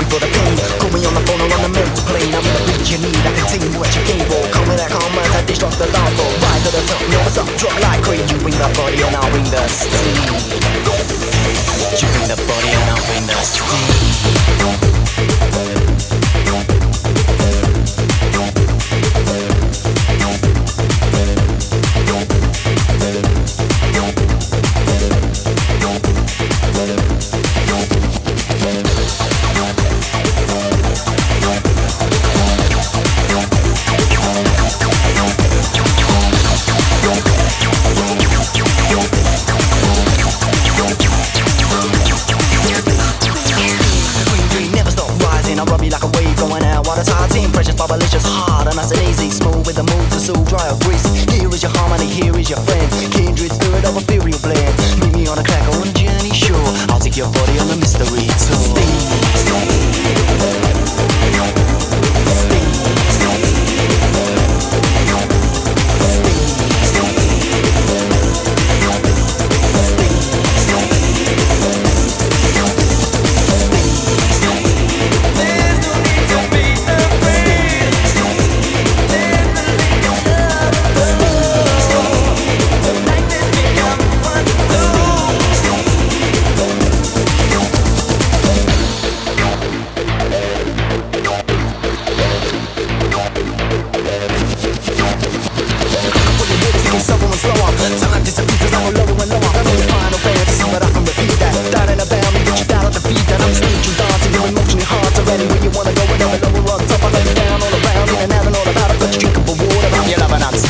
looking for the pain. Call me on the phone or on the mental plane. I'm in the bridge you need, I can tell you what you came for. Call me that calm mind, I destruct the dance floor. Rise to the top, know what's up, drop like cream. You bring the body and I'll bring the steam. You bring the body and I'll bring the steam. Bubblicious, hard and nice and easy. Smooth with the move to soul, dry or greasy. Here is your harmony, here is your friend. Kindred spirit of ethereal blend. Meet me on a track or on a journey, sure. I'll take your body on a mystery tour. Time disappears as I go lower and lower. I know the final fantasy, but I can repeat that. Down and about me, get you down at the beat. That I'm spiritual dancing, your emotionally hard to ready. Where you wanna go, and I'm lower on top. I lay you down all around, in and out and all about. I got you drinkable water, I'm your loving hands.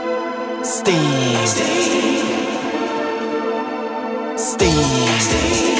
Steam.